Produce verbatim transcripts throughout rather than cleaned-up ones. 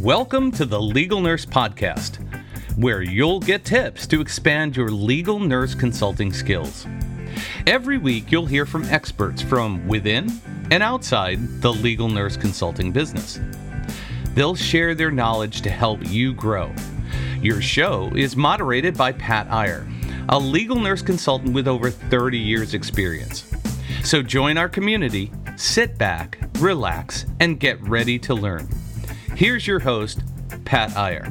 Welcome to the Legal Nurse Podcast, where you'll get tips to expand your legal nurse consulting skills. Every week, you'll hear from experts from within and outside the legal nurse consulting business. They'll share their knowledge to help you grow. Your show is moderated by Pat Iyer, a legal nurse consultant with over thirty years experience. So join our community, sit back, relax, and get ready to learn. Here's your host, Pat Iyer.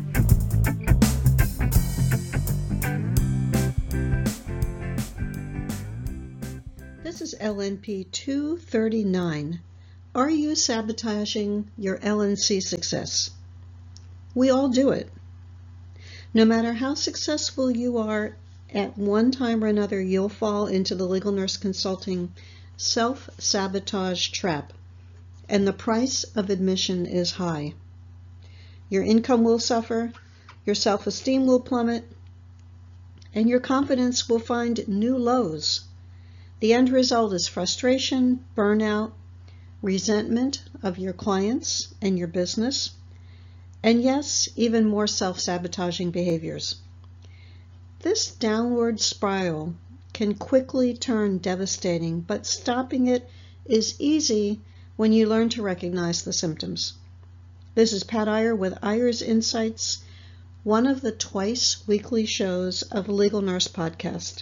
This is L N P two thirty-nine. Are you sabotaging your L N C success? We all do it. No matter how successful you are, at one time or another, you'll fall into the legal nurse consulting self-sabotage trap, and the price of admission is high. Your income will suffer, your self-esteem will plummet, and your confidence will find new lows. The end result is frustration, burnout, resentment of your clients and your business, and yes, even more self-sabotaging behaviors. This downward spiral can quickly turn devastating, but stopping it is easy when you learn to recognize the symptoms. This is Pat Iyer with Iyer's Insights, one of the twice weekly shows of Legal Nurse Podcast.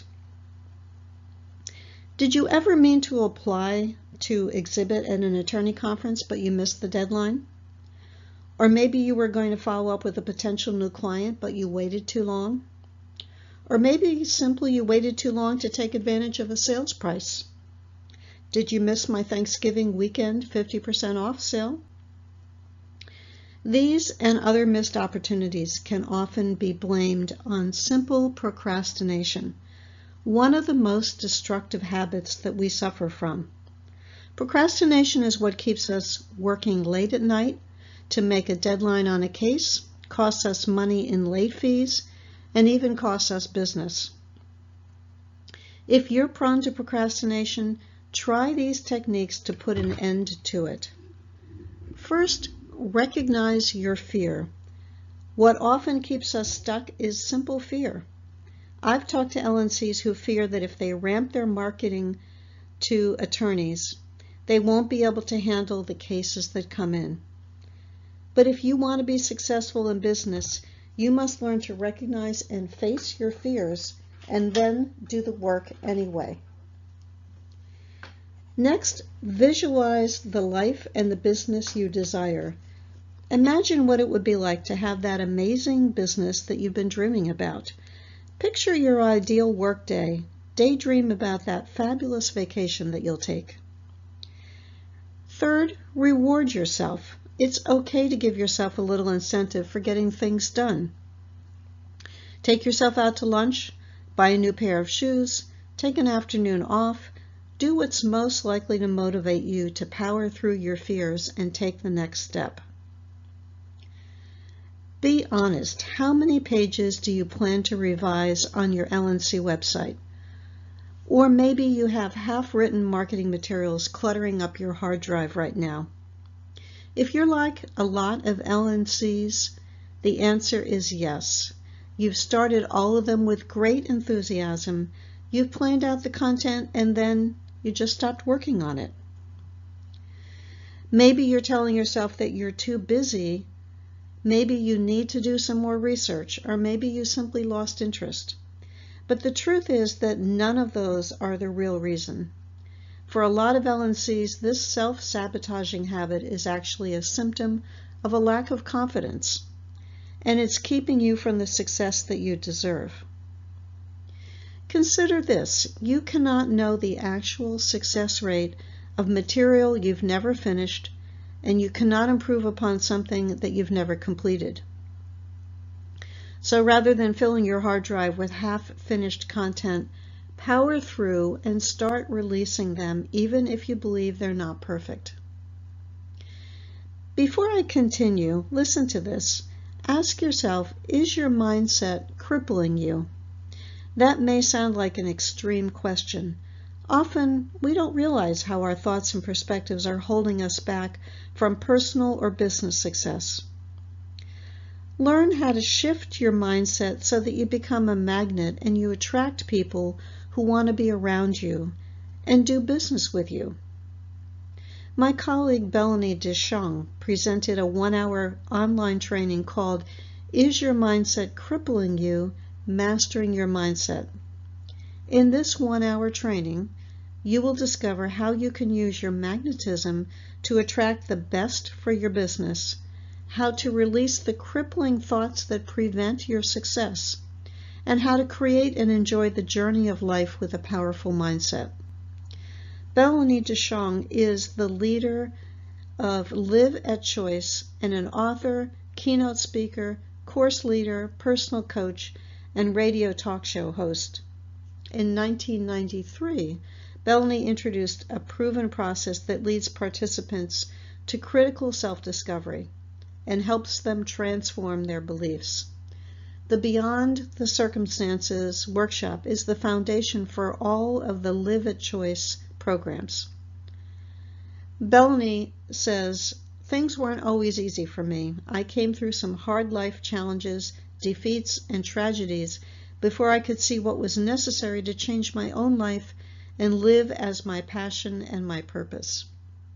Did you ever mean to apply to exhibit at an attorney conference, but you missed the deadline? Or maybe you were going to follow up with a potential new client, but you waited too long? Or maybe simply you waited too long to take advantage of a sales price. Did you miss my Thanksgiving weekend fifty percent off sale? These and other missed opportunities can often be blamed on simple procrastination, one of the most destructive habits that we suffer from. Procrastination is what keeps us working late at night to make a deadline on a case, costs us money in late fees, and even costs us business. If you're prone to procrastination, try these techniques to put an end to it. First, recognize your fear. What often keeps us stuck is simple fear. I've talked to L N Cs who fear that if they ramp their marketing to attorneys, they won't be able to handle the cases that come in. But if you want to be successful in business, you must learn to recognize and face your fears and then do the work anyway. Next, visualize the life and the business you desire. Imagine what it would be like to have that amazing business that you've been dreaming about. Picture your ideal workday. Daydream about that fabulous vacation that you'll take. Third, reward yourself. It's okay to give yourself a little incentive for getting things done. Take yourself out to lunch, buy a new pair of shoes, take an afternoon off. Do what's most likely to motivate you to power through your fears and take the next step. Be honest. How many pages do you plan to revise on your L N C website? Or maybe you have half-written marketing materials cluttering up your hard drive right now. If you're like a lot of L N Cs, the answer is yes. You've started all of them with great enthusiasm. You've planned out the content and then you just stopped working on it. Maybe you're telling yourself that you're too busy. Maybe you need to do some more research, or maybe you simply lost interest. But the truth is that none of those are the real reason. For a lot of L N Cs, this self-sabotaging habit is actually a symptom of a lack of confidence, and it's keeping you from the success that you deserve. Consider this: you cannot know the actual success rate of material you've never finished, and you cannot improve upon something that you've never completed. So rather than filling your hard drive with half-finished content, power through and start releasing them, even if you believe they're not perfect. Before I continue, listen to this. Ask yourself, is your mindset crippling you? That may sound like an extreme question. Often, we don't realize how our thoughts and perspectives are holding us back from personal or business success. Learn how to shift your mindset so that you become a magnet and you attract people who want to be around you and do business with you. My colleague Bellany Deschong presented a one-hour online training called Is Your Mindset Crippling You? Mastering Your Mindset. In this one-hour training, you will discover how you can use your magnetism to attract the best for your business, how to release the crippling thoughts that prevent your success, and how to create and enjoy the journey of life with a powerful mindset. Bellany Deschong is the leader of Live at Choice and an author, keynote speaker, course leader, personal coach, and radio talk show host. In nineteen ninety-three, Bellany introduced a proven process that leads participants to critical self-discovery and helps them transform their beliefs. The Beyond the Circumstances workshop is the foundation for all of the Live at Choice programs. Bellany says, things weren't always easy for me. I came through some hard life challenges, defeats, and tragedies before I could see what was necessary to change my own life and live as my passion and my purpose.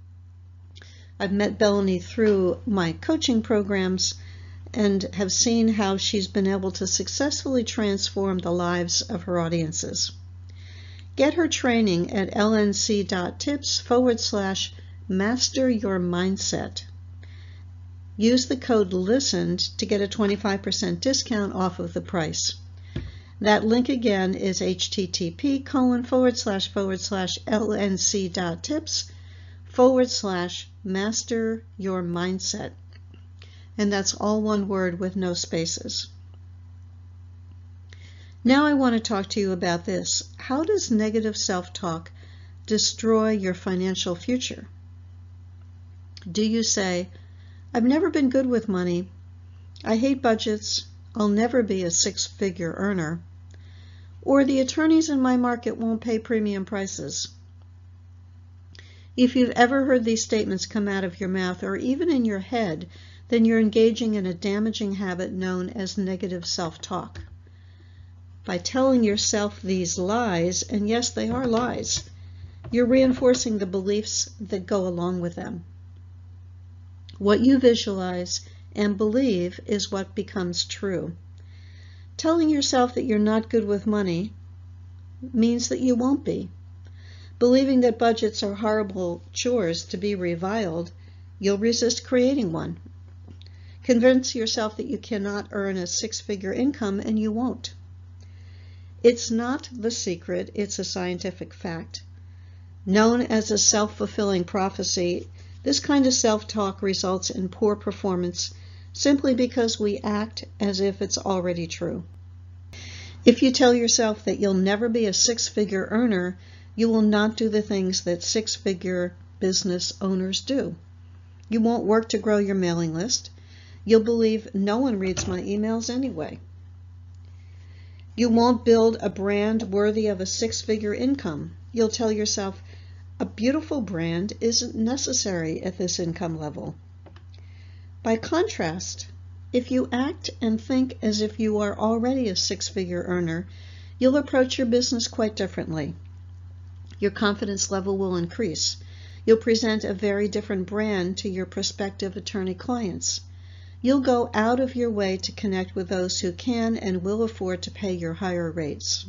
I've met Bellany through my coaching programs and have seen how she's been able to successfully transform the lives of her audiences. Get her training at lnc.tips forward slash master your mindset. Use the code LISTENED to get a twenty-five percent discount off of the price. That link again is http colon forward slash forward slash lnc.tips forward slash master your mindset. And that's all one word with no spaces. Now I want to talk to you about this. How does negative self-talk destroy your financial future? Do you say, I've never been good with money, I hate budgets, I'll never be a six-figure earner, or the attorneys in my market won't pay premium prices? If you've ever heard these statements come out of your mouth or even in your head, then you're engaging in a damaging habit known as negative self-talk. By telling yourself these lies, and yes, they are lies, you're reinforcing the beliefs that go along with them. What you visualize and believe is what becomes true. Telling yourself that you're not good with money means that you won't be. Believing that budgets are horrible chores to be reviled, you'll resist creating one. Convince yourself that you cannot earn a six-figure income, and you won't. It's not the secret, it's a scientific fact. Known as a self-fulfilling prophecy, this kind of self-talk results in poor performance simply because we act as if it's already true. If you tell yourself that you'll never be a six-figure earner, you will not do the things that six-figure business owners do. You won't work to grow your mailing list. You'll believe no one reads my emails anyway. You won't build a brand worthy of a six-figure income. You'll tell yourself, a beautiful brand isn't necessary at this income level. By contrast, if you act and think as if you are already a six-figure earner, you'll approach your business quite differently. Your confidence level will increase. You'll present a very different brand to your prospective attorney clients. You'll go out of your way to connect with those who can and will afford to pay your higher rates.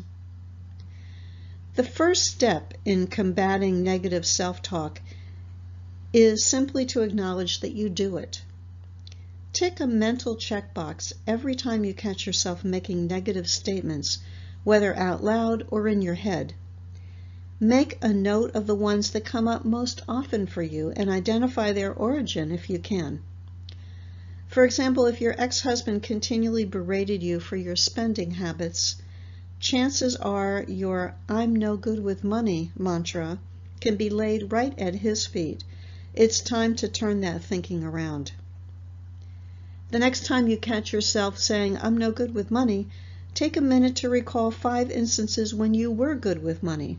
The first step in combating negative self-talk is simply to acknowledge that you do it. Tick a mental checkbox every time you catch yourself making negative statements, whether out loud or in your head. Make a note of the ones that come up most often for you and identify their origin if you can. For example, if your ex-husband continually berated you for your spending habits, chances are your "I'm no good with money" mantra can be laid right at his feet. It's time to turn that thinking around. The next time you catch yourself saying, "I'm no good with money," take a minute to recall five instances when you were good with money.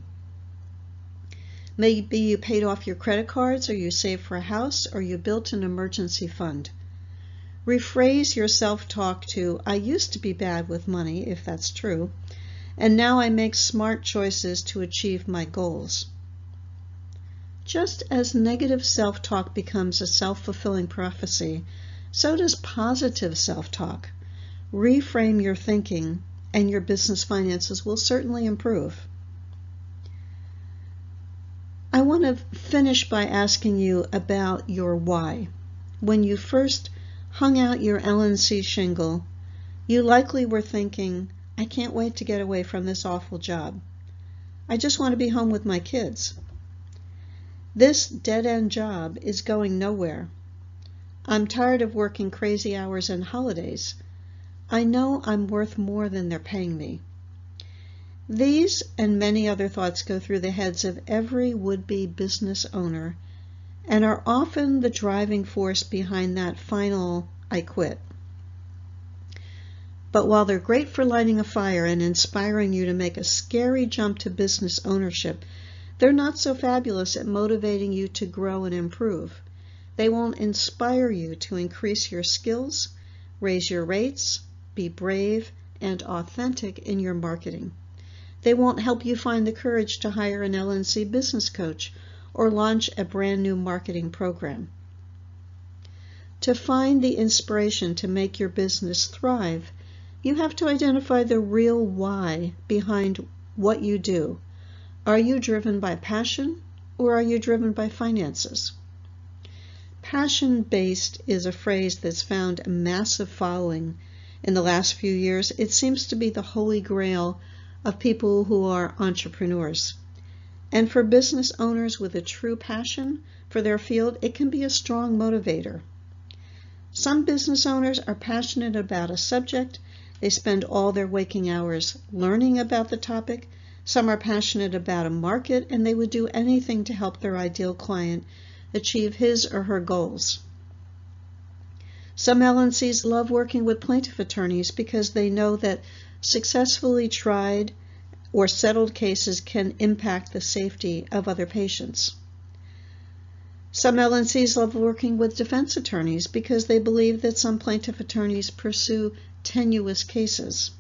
Maybe you paid off your credit cards, or you saved for a house, or you built an emergency fund. Rephrase your self-talk to, I used to be bad with money, if that's true, and now I make smart choices to achieve my goals. Just as negative self-talk becomes a self-fulfilling prophecy, so does positive self-talk. Reframe your thinking, and your business finances will certainly improve. I want to finish by asking you about your why. When you first hung out your L N C shingle, you likely were thinking, I can't wait to get away from this awful job. I just want to be home with my kids. This dead-end job is going nowhere. I'm tired of working crazy hours and holidays. I know I'm worth more than they're paying me. These and many other thoughts go through the heads of every would-be business owner and are often the driving force behind that final, I quit. But while they're great for lighting a fire and inspiring you to make a scary jump to business ownership, they're not so fabulous at motivating you to grow and improve. They won't inspire you to increase your skills, raise your rates, be brave and authentic in your marketing. They won't help you find the courage to hire an L N C business coach or launch a brand new marketing program. To find the inspiration to make your business thrive, you have to identify the real why behind what you do. Are you driven by passion or are you driven by finances? Passion-based is a phrase that's found a massive following in the last few years. It seems to be the holy grail of people who are entrepreneurs. And for business owners with a true passion for their field, it can be a strong motivator. Some business owners are passionate about a subject. They spend all their waking hours learning about the topic. Some are passionate about a market, and they would do anything to help their ideal client achieve his or her goals. Some L N Cs love working with plaintiff attorneys because they know that successfully tried or settled cases can impact the safety of other patients. Some L N Cs love working with defense attorneys because they believe that some plaintiff attorneys pursue tenuous cases.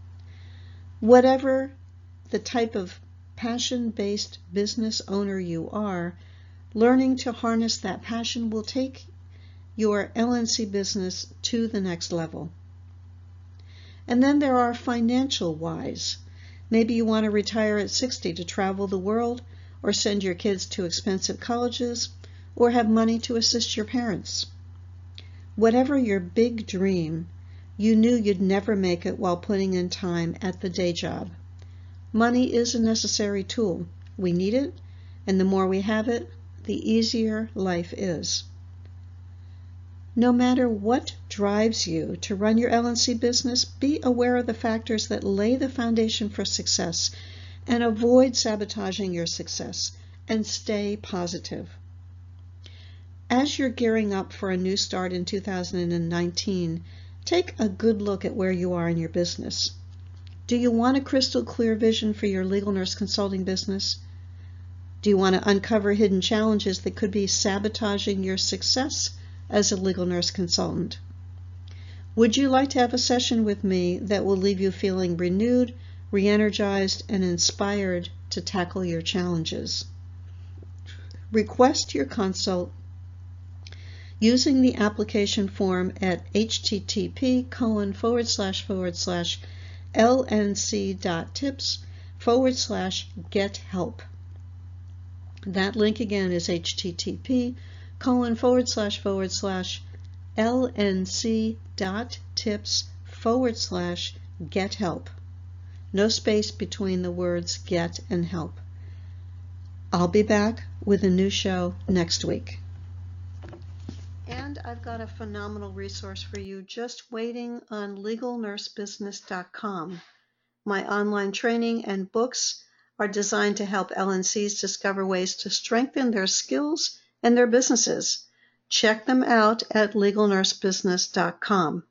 Whatever the type of passion-based business owner you are, learning to harness that passion will take your L N C business to the next level. And then there are financial whys. Maybe you want to retire at sixty to travel the world, or send your kids to expensive colleges, or have money to assist your parents. Whatever your big dream, you knew you'd never make it while putting in time at the day job. Money is a necessary tool. We need it, and the more we have it, the easier life is. No matter what drives you to run your L N C business, be aware of the factors that lay the foundation for success and avoid sabotaging your success, and stay positive. As you're gearing up for a new start in two thousand nineteen, take a good look at where you are in your business. Do you want a crystal clear vision for your legal nurse consulting business? Do you want to uncover hidden challenges that could be sabotaging your success as a legal nurse consultant? Would you like to have a session with me that will leave you feeling renewed, re-energized, and inspired to tackle your challenges? Request your consult using the application form at http colon forward slash forward slash lnc.tips forward slash get help. That link again is http colon forward slash forward slash lnc.tips forward slash get help. No space between the words get and help. I'll be back with a new show next week. And I've got a phenomenal resource for you just waiting on legal nurse business dot com. My online training and books are designed to help L N Cs discover ways to strengthen their skills and their businesses. Check them out at legal nurse business dot com.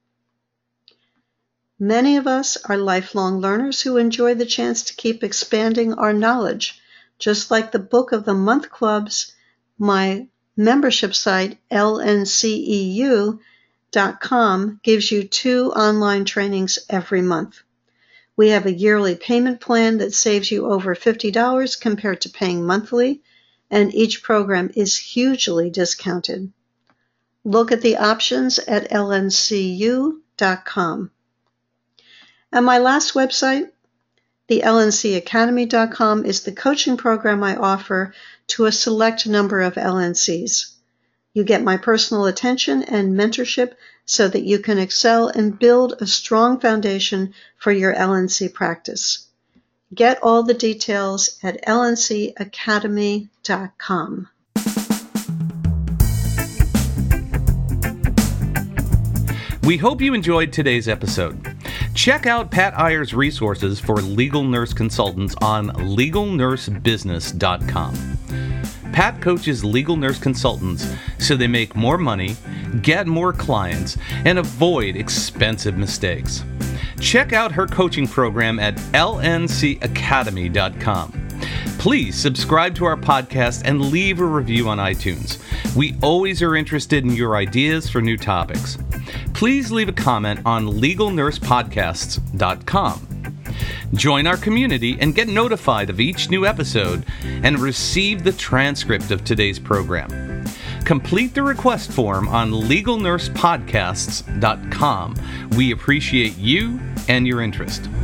Many of us are lifelong learners who enjoy the chance to keep expanding our knowledge, just like the Book of the Month Clubs, my membership site L N C E U, dot com gives you two online trainings every month. We have a yearly payment plan that saves you over fifty dollars compared to paying monthly, and each program is hugely discounted. Look at the options at L N C U dot com. And my last website, the L N C Academy dot com, is the coaching program I offer to a select number of L N Cs. You get my personal attention and mentorship so that you can excel and build a strong foundation for your L N C practice. Get all the details at L N C Academy dot com. We hope you enjoyed today's episode. Check out Pat Iyer's resources for legal nurse consultants on legal nurse business dot com. Pat coaches legal nurse consultants so they make more money, get more clients, and avoid expensive mistakes. Check out her coaching program at L N C Academy dot com. Please subscribe to our podcast and leave a review on iTunes. We always are interested in your ideas for new topics. Please leave a comment on legal nurse podcasts dot com. Join our community and get notified of each new episode and receive the transcript of today's program. Complete the request form on legal nurse podcasts dot com. We appreciate you and your interest.